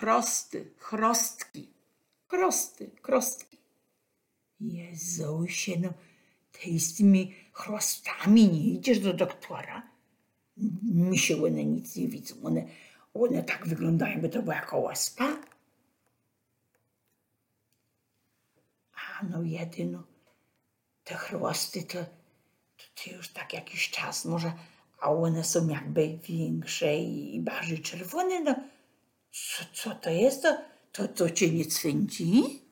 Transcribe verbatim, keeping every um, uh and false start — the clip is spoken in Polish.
chrosty, chrostki, krosty, krostki. Jezusie, no ty z tymi chrostami nie idziesz do doktora? Mi się one nic nie widzą. One, one tak wyglądają, by to była jaka łaspa. A no jedyno, te chrosty to, to, to już tak jakiś czas może, a one są jakby większe i bardziej czerwone. No co, co to jest? To, to, to cię nie cwęci?